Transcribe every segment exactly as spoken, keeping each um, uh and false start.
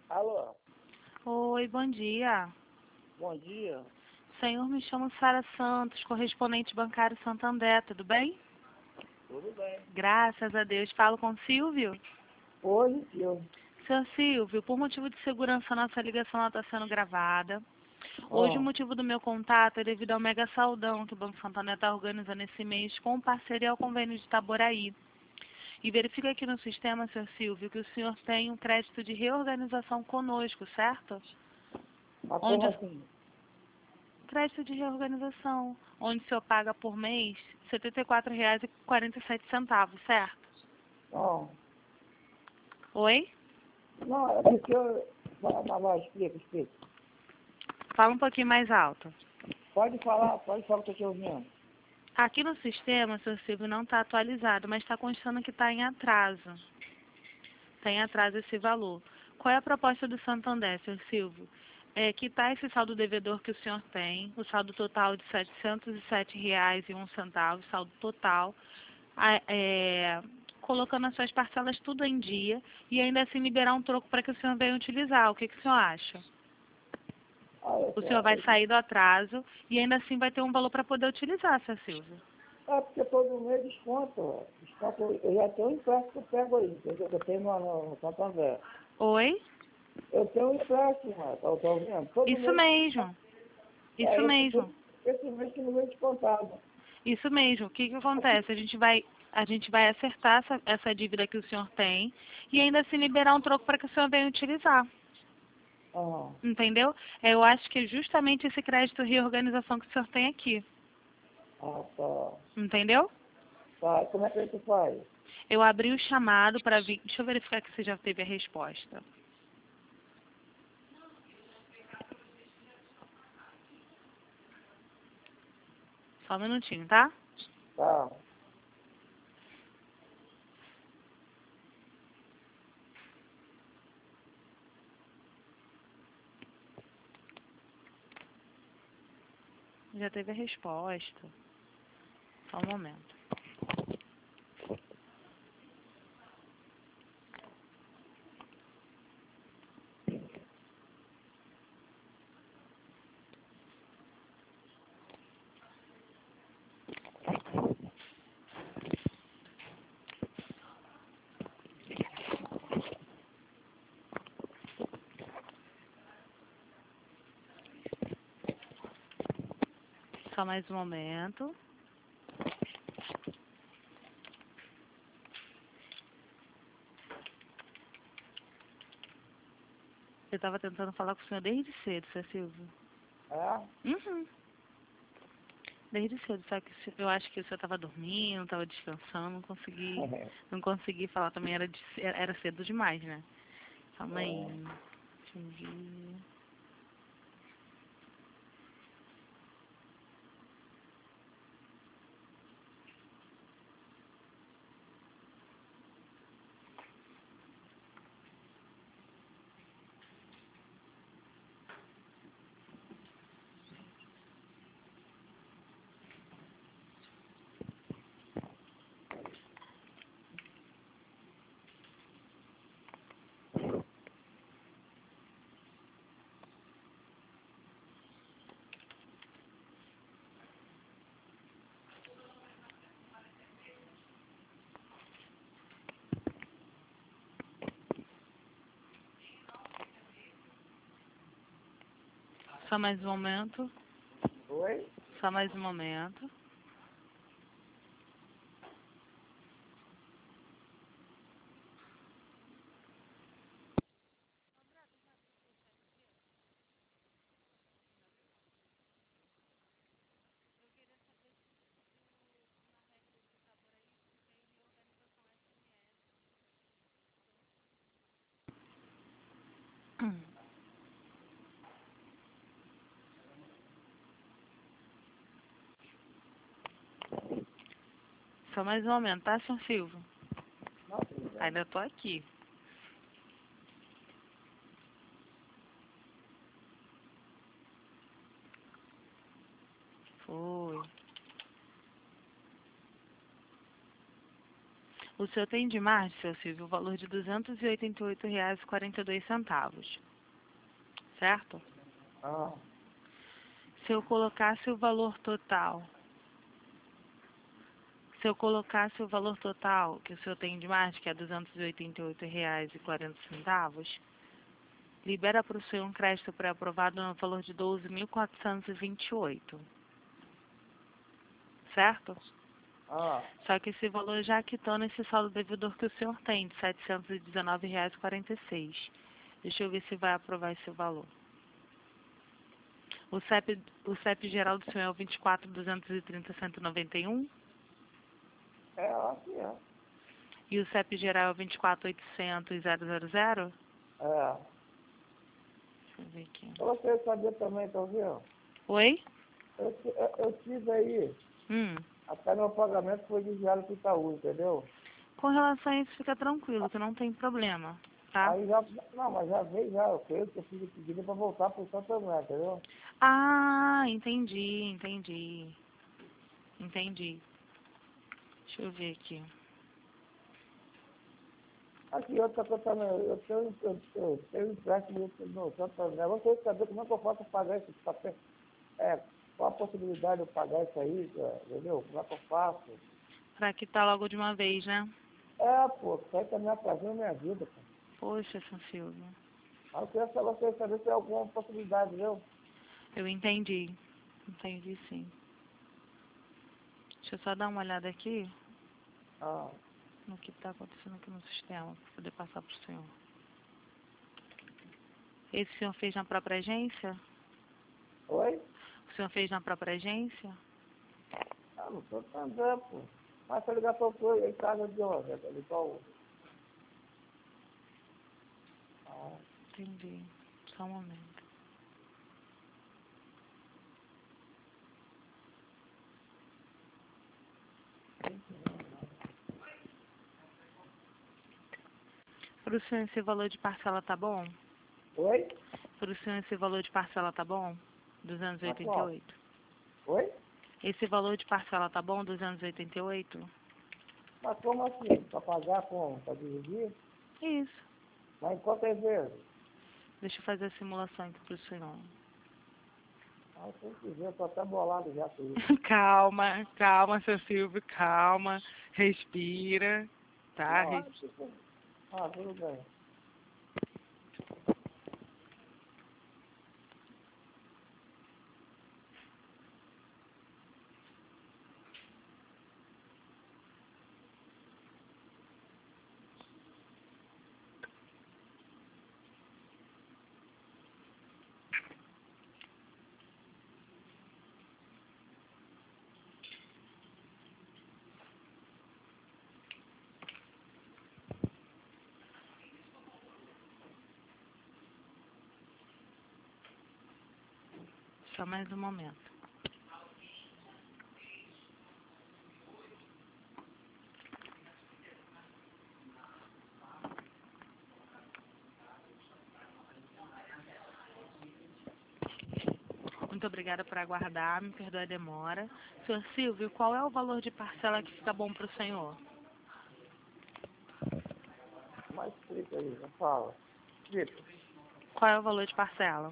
Alô, Oi, bom dia. bom dia. Senhor, me chamo Sara Santos, correspondente bancário Santander, tudo bem? Tudo bem? Graças a Deus. Falo com Silvio? Positivo. Seu Silvio, por motivo de segurança, nossa ligação está sendo gravada. Hoje o Ah, motivo do meu contato é devido ao mega saldão que o Banco Santander está organizando esse mês com parceria ao convênio de Itaboraí. E verifica aqui no sistema, seu Silvio, que o senhor tem um crédito de reorganização conosco, certo? mas como Onde assim? crédito de reorganização, onde o senhor paga por mês R setenta e quatro reais e quarenta e sete centavos, certo? Não, Oi? não, é porque eu... Vai, vai, vai, explica, explica. Fala um pouquinho mais alto. Pode falar, pode falar que eu estou te ouvindo. Aqui no sistema, seu Silvio, não está atualizado, mas está constando que está em atraso. Está em atraso esse valor. Qual é a proposta do Santander, seu Silvio? É quitar esse saldo devedor que o senhor tem, o saldo total de setecentos e sete reais e um centavo, saldo total, a- é, colocando as suas parcelas tudo em dia e ainda assim liberar um troco para que o senhor venha utilizar. O que, que o senhor acha? Olha O senhor só, vai eu- sair do atraso e ainda assim vai ter um valor para poder utilizar, seu Silvio. é porque todo mês desconto, ó. Desconto, eu já tenho um empréstimo que eu pego aí, entendeu? Eu tenho no, no, no Santander. Oi? Eu tenho um empréstimo, tá, tá ouvindo? Todo Isso mês, mesmo. Isso é esse mês, mesmo. esse mês que não vem descontado. Isso mesmo. O que, que acontece? A gente vai, a gente vai acertar essa, essa dívida que o senhor tem e ainda assim liberar um troco para que o senhor venha utilizar. Ah, Entendeu? Eu acho que é justamente esse crédito reorganização que o senhor tem aqui. ah, tá. Entendeu? Tá, como é que a gente faz? Eu abri o chamado para vir. Deixa eu verificar que você já teve a resposta. Só um minutinho, tá? Tá. Já teve a resposta. Só um momento. Só mais um momento. Eu estava tentando falar com o senhor desde cedo, seu Silvio. É? Uhum. Desde cedo, só que se- eu acho que o senhor estava dormindo, estava descansando, não consegui, não consegui falar também, era, de, era cedo demais, né? Calma aí. É. Deixa eu ver. Só mais um momento. Oi? Só mais um momento. Só mais um momento, tá, senhor Silvio? Não, tudo bem. Ainda tô aqui. Foi. O senhor tem de margem, seu Silvio, o valor de duzentos e oitenta e oito reais e quarenta e dois centavos. Certo? Ah, Se eu colocasse o valor total, se eu colocasse o valor total que o senhor tem de margem, que é duzentos e oitenta e oito reais e quarenta centavos, libera para o senhor um crédito pré-aprovado no valor de doze mil quatrocentos e vinte e oito. Certo? ah, Só que esse valor já quitou nesse saldo devedor que o senhor tem, de setecentos e dezenove reais e quarenta e seis. Deixa eu ver se vai aprovar esse valor. O C E P, o C E P geral do senhor é o vinte e quatro, duzentos e trinta, cento e noventa e um. é, assim é. E o C E P geral é o vinte e quatro, oitocentos, zero zero zero. É. Deixa eu ver aqui. Eu gostaria de saber também, tá ouvindo? Oi? Eu, ti- eu, eu tive aí, Hum. até meu pagamento foi desviado pro Itaú, entendeu? Com relação a isso, fica tranquilo, que não tem problema, tá? Aí já, não, mas já veio já, eu creio que eu fiz o pedido para voltar pro Santo André, entendeu? Ah, entendi, entendi. Entendi. Deixa eu ver aqui. Aqui, outra coisa também, eu tenho, eu, eu tenho empréstimo no Santo André. Eu gostaria de saber como é que eu posso pagar esse papel. É, qual a possibilidade de eu pagar isso aí, é, entendeu? Como é que eu faço? Pra quitar logo de uma vez, né? É, pô, isso aí tá me atrasando a minha vida, pô. Poxa, São Silvio. Aí eu queria saber, gostaria de saber se tem alguma possibilidade, entendeu? Eu entendi. Entendi, sim. Deixa eu só dar uma olhada aqui Ah, no que está acontecendo aqui no sistema, para poder passar para o senhor. Esse o senhor fez na própria agência? oi? O senhor fez na própria agência? Ah, no Santo André, pô. Mas essa ligação foi em casa de onde? É de qual? Ah, Entendi. Só um momento. Para o senhor esse valor de parcela tá bom? oi? Para o senhor esse valor de parcela tá bom? duzentos e Mas oitenta e qual? oito. Oi? Esse valor de parcela tá bom? duzentos e oitenta e oito? Mas como assim? Para pagar como? Para dividir? Isso. Mas em quantas vezes? Deixa eu fazer a simulação aqui para o senhor. Ah, tem que ver, eu tô até bolado já com isso. Calma, calma, seu Silvio, calma. Respira, tá? Não, Res- ah, tipo, ah, tudo bem. Só mais um momento. Muito obrigada por aguardar, me perdoe a demora. Senhor Silvio, qual é o valor de parcela que fica bom para o senhor? Mas explica aí, não fala. Explica. Qual é o valor de parcela?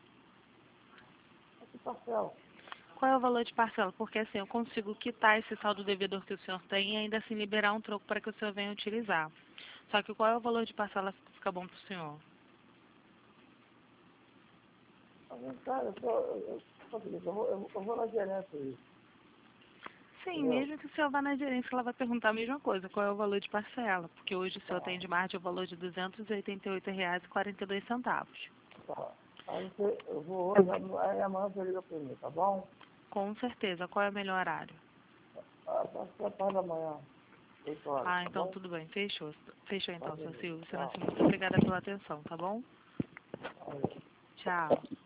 Esse parcel. Qual é o valor de parcela? Porque assim, eu consigo quitar esse saldo devedor que o senhor tem e ainda assim liberar um troco para que o senhor venha utilizar. Só que qual é o valor de parcela que fica bom para o senhor? Mas, cara, eu, tô, eu, eu, eu, eu, vou, eu, eu vou na gerência aí, Sim, entendeu? mesmo que o senhor vá na gerência, ela vai perguntar a mesma coisa, qual é o valor de parcela, porque hoje o senhor Tá, tem de margem o valor de duzentos e oitenta e oito reais e quarenta e dois centavos. tá. Aí você, eu vou hoje, aí amanhã você liga pra mim, tá bom? Com certeza. Qual é o melhor horário? Ah, tá, tá, tá da manhã, oito horas, Ah, tá então bom? tudo bem. Fechou. Fechou Tá, então, seu beleza. Silvio. Sendo Tchau. assim, muito obrigada pela atenção, tá bom? Aí. Tchau.